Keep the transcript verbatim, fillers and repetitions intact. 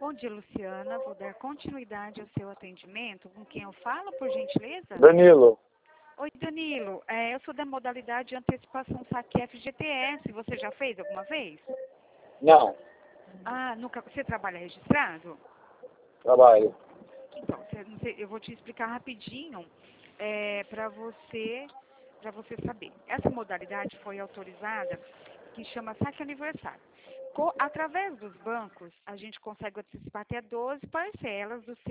Bom dia, Luciana. Vou dar continuidade ao seu atendimento. Com quem eu falo, por gentileza? Danilo. Oi, Danilo. É, eu sou da modalidade de antecipação saque F G T S. Você já fez alguma vez? Não, Ah, nunca. Você trabalha registrado? trabalho. Então, você- não sei, eu vou te explicar rapidinho é, para você, para você saber. Essa modalidade foi autorizada, que chama saque aniversário. Co- através dos bancos, a gente consegue antecipar até doze parcelas do